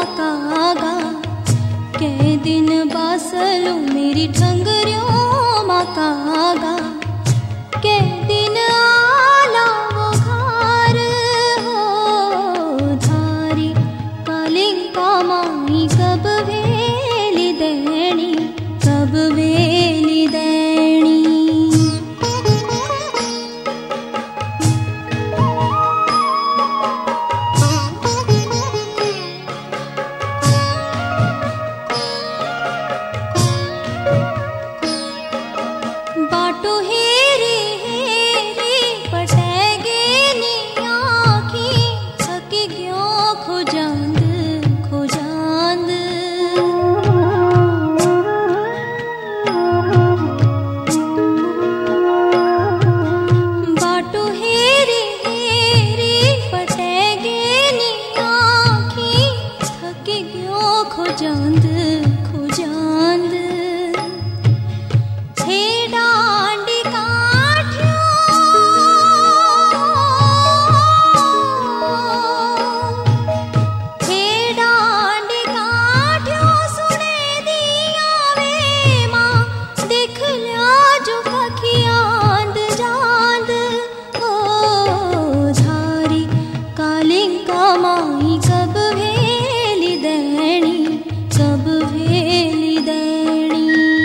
मकागा के दिन बासलू मेरी ठंगरियों मकागा के दिन आला वो घर हो धारी कालिंका माई कब वेली देनी कब वेली देनी। बाटो हेरी हेरी पटेगे नी आँखी थकी क्यों खोजांद खोजांद। बाटो हेरी हेरी पटेगे नी आँखी थकी क्यों खोजांद खोजांद। डांडी काठियों सुने दिया वे माँ देख लिया जो कखियाँद जांद हो धारी कालिंका माई कब वेली देनी कब वेली देनी।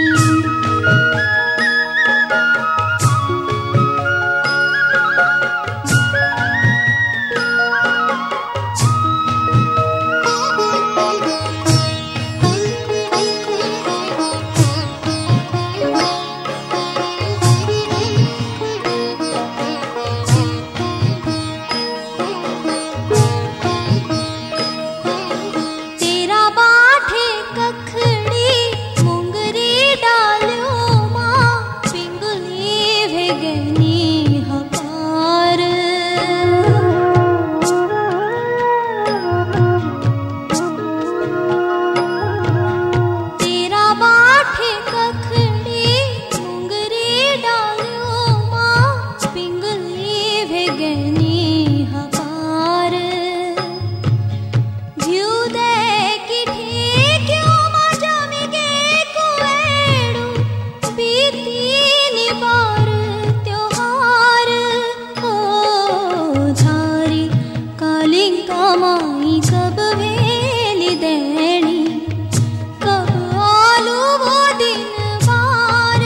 माई कब वेली देनी कब आलू वो दिन बार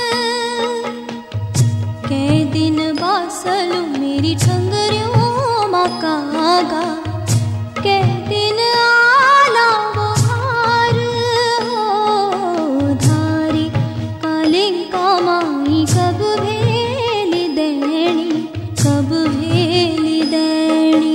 के दिन बासलू मेरी ठंगरियों मकागा के दिन आला वो हार हो धारी कालिंका माई कब वेली देनी कब वेली देनी।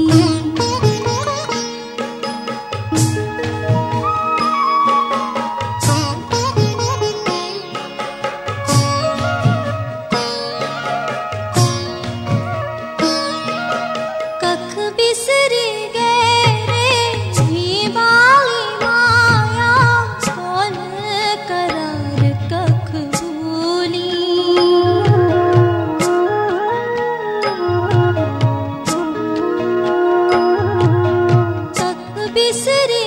बिसरी गए रे ही बाली माया कौन करार कख भूली। कख बिसरी